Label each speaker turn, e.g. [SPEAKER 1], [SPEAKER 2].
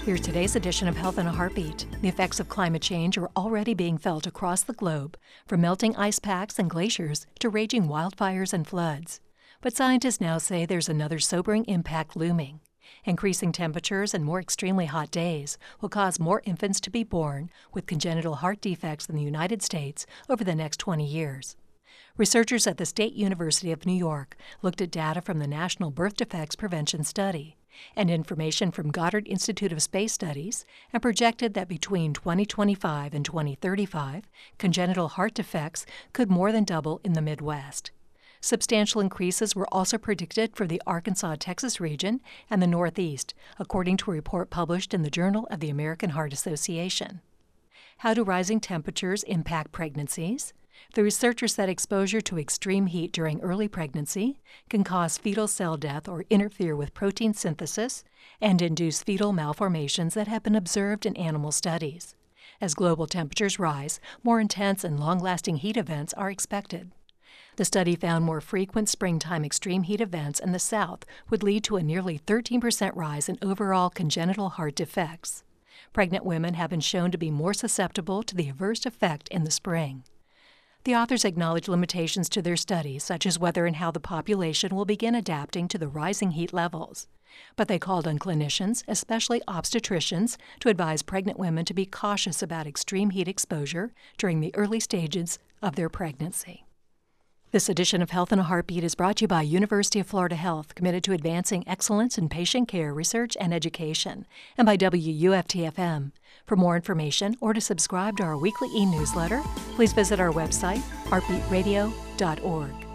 [SPEAKER 1] Here's today's edition of Health in a Heartbeat. The effects of climate change are already being felt across the globe, from melting ice packs and glaciers to raging wildfires and floods. But scientists now say there's another sobering impact looming. Increasing temperatures and more extremely hot days will cause more infants to be born with congenital heart defects in the United States over the next 20 years. Researchers at the State University of New York looked at data from the National Birth Defects Prevention Study and information from Goddard Institute of Space Studies and projected that between 2025 and 2035, congenital heart defects could more than double in the Midwest. Substantial increases were also predicted for the Arkansas-Texas region and the Northeast, according to a report published in the Journal of the American Heart Association. How do rising temperatures impact pregnancies? The researchers said exposure to extreme heat during early pregnancy can cause fetal cell death or interfere with protein synthesis and induce fetal malformations that have been observed in animal studies. As global temperatures rise, more intense and long-lasting heat events are expected. The study found more frequent springtime extreme heat events in the South would lead to a nearly 13% rise in overall congenital heart defects. Pregnant women have been shown to be more susceptible to the adverse effect in the spring. The authors acknowledge limitations to their study, such as whether and how the population will begin adapting to the rising heat levels. But they called on clinicians, especially obstetricians, to advise pregnant women to be cautious about extreme heat exposure during the early stages of their pregnancy. This edition of Health in a Heartbeat is brought to you by University of Florida Health, committed to advancing excellence in patient care, research, and education, and by WUFT-FM. For more information or to subscribe to our weekly e-newsletter, please visit our website, heartbeatradio.org.